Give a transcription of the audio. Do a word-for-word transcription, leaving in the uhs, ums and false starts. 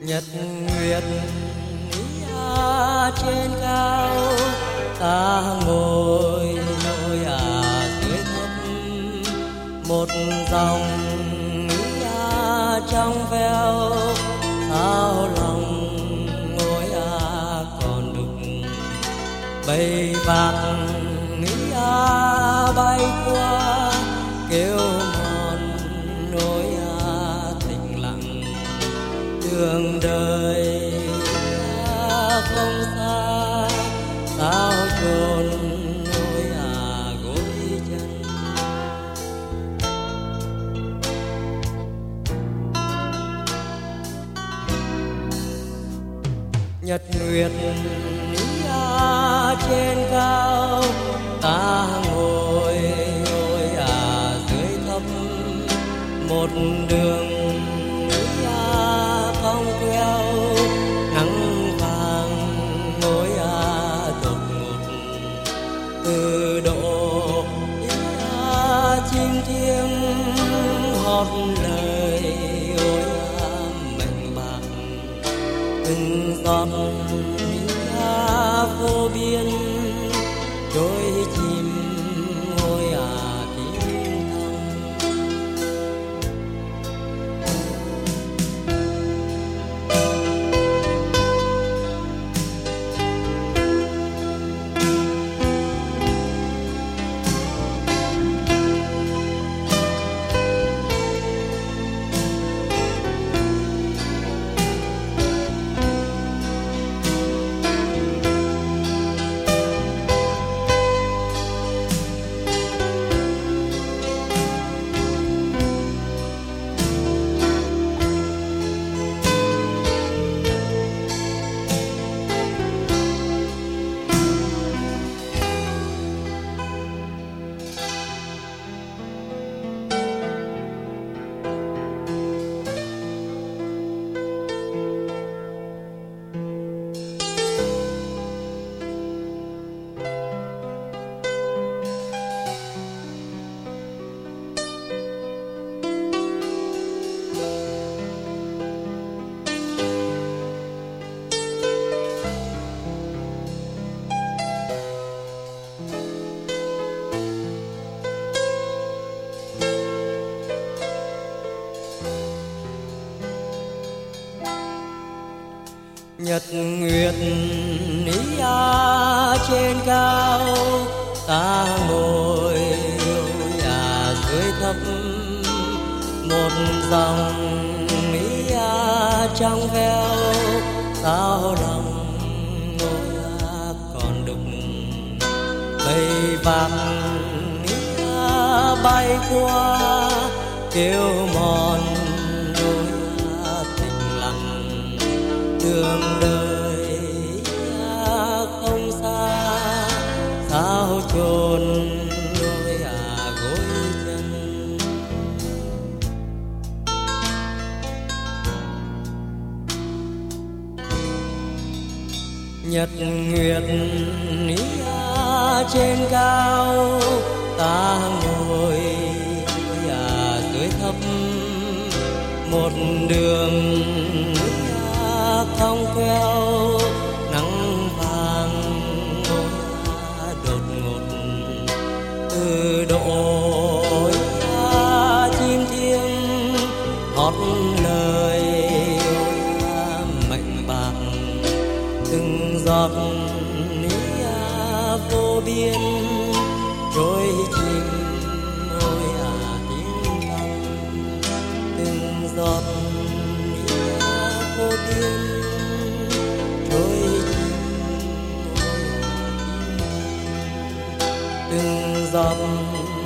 Nhật nguyệt à, trên cao ta ngồi ngồi à dưới thấp, một dòng à, trong veo sao lòng ngồi à còn đục, bay vạc à, bay qua kêu mòn nỗi à, thình lặng đường đời à, không xa sao chôn nỗi à gối chân. Nhật nguyệt à, trên cao ta ngồi ngồi à dưới thấp, một đường à, cong queo nắng vàng ngồi à đột ngột từ độ à, chim thiêng hót lời ôi à, mệnh bạc từng giọt à, vô biên trôi chìm ngôi à tiếng thầm. Nhật nguyệt ý à, trên cao ta ngồi ngồi à dưới thấp, một dòng ý à, trong veo sao lòng ngồi à, còn đục, bay vạc ý à, bay qua kêu mòn đường đời à, không xa sao chôn đôi à gối chân. Nhật nguyệt ý à, trên cao ta ngồi à dưới thấp, một đường cong queo nắng vàng ngồi đột ngột từ độ à, chim thiêng hót lời à, mệnh bạc từng giọt ý à, vô biên trôi chìm ngôi à tiếng thầm, từng giọt ý à, vô biên từng giọt